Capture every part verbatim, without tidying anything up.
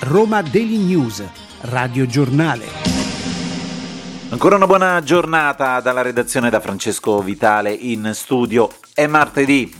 Roma Daily News, Radio Giornale. Ancora una buona giornata dalla redazione da Francesco Vitale in studio. È martedì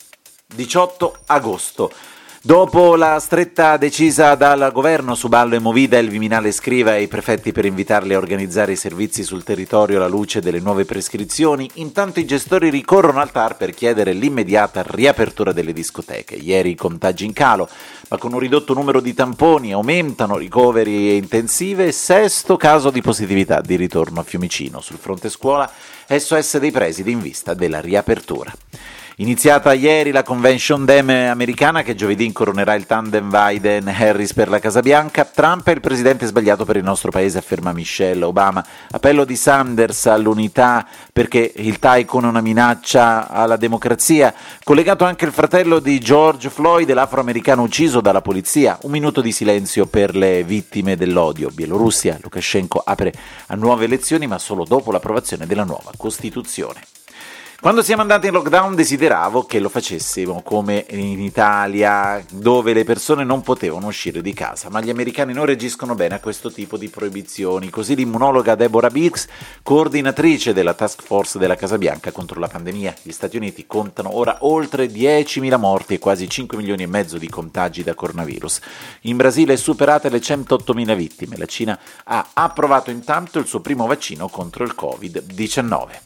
diciotto agosto. Dopo la stretta decisa dal governo su Ballo e Movida, il Viminale scrive ai prefetti per invitarli a organizzare i servizi sul territorio alla luce delle nuove prescrizioni. Intanto i gestori ricorrono al T A R per chiedere l'immediata riapertura delle discoteche. Ieri i contagi in calo, ma con un ridotto numero di tamponi aumentano ricoveri e intensive. Sesto caso di positività di ritorno a Fiumicino. Sul fronte scuola, S O S dei presidi in vista della riapertura. Iniziata ieri la Convention Dem americana che giovedì incoronerà il tandem Biden-Harris per la Casa Bianca. Trump è il presidente sbagliato per il nostro paese, afferma Michelle Obama. Appello di Sanders all'unità perché il Tycoon è una minaccia alla democrazia. Collegato anche il fratello di George Floyd, l'afroamericano ucciso dalla polizia. Un minuto di silenzio per le vittime dell'odio. Bielorussia, Lukashenko apre a nuove elezioni ma solo dopo l'approvazione della nuova Costituzione. Quando siamo andati in lockdown desideravo che lo facessimo come in Italia, dove le persone non potevano uscire di casa, ma gli americani non reagiscono bene a questo tipo di proibizioni. Così l'immunologa Deborah Birx, coordinatrice della task force della Casa Bianca contro la pandemia. Gli Stati Uniti contano ora oltre diecimila morti e quasi cinque milioni e mezzo di contagi da coronavirus. In Brasile superate le centottomila vittime. La Cina ha approvato intanto il suo primo vaccino contro il covid diciannove.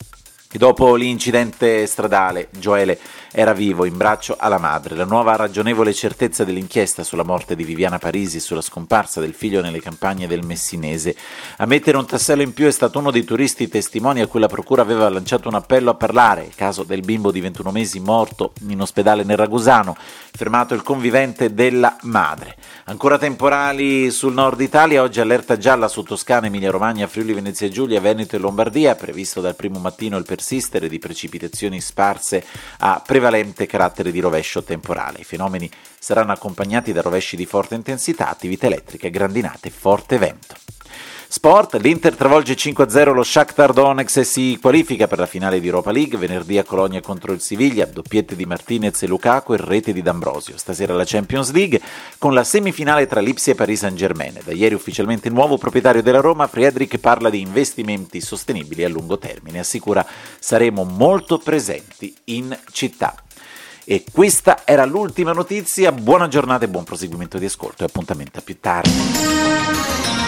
E dopo l'incidente stradale, Gioele era vivo, in braccio alla madre. La nuova ragionevole certezza dell'inchiesta sulla morte di Viviana Parisi e sulla scomparsa del figlio nelle campagne del Messinese. A mettere un tassello in più è stato uno dei turisti testimoni a cui la procura aveva lanciato un appello a parlare, il caso del bimbo di ventuno mesi morto in ospedale nel Ragusano, fermato il convivente della madre. Ancora temporali sul nord Italia, oggi allerta gialla su Toscana, Emilia Romagna, Friuli Venezia Giulia, Veneto e Lombardia, previsto dal primo mattino il persistere di precipitazioni sparse a prevalente carattere di rovescio temporale. I fenomeni saranno accompagnati da rovesci di forte intensità, attività elettriche, grandinate e forte vento. Sport, l'Inter travolge cinque a zero lo Shakhtar Donetsk e si qualifica per la finale di Europa League. Venerdì a Colonia contro il Siviglia, doppiette di Martinez e Lukaku e rete di D'Ambrosio. Stasera la Champions League con la semifinale tra Lipsia e Paris Saint-Germain. Da ieri ufficialmente nuovo proprietario della Roma, Friedrich parla di investimenti sostenibili a lungo termine. Assicura saremo molto presenti in città. E questa era l'ultima notizia. Buona giornata e buon proseguimento di ascolto e appuntamento a più tardi.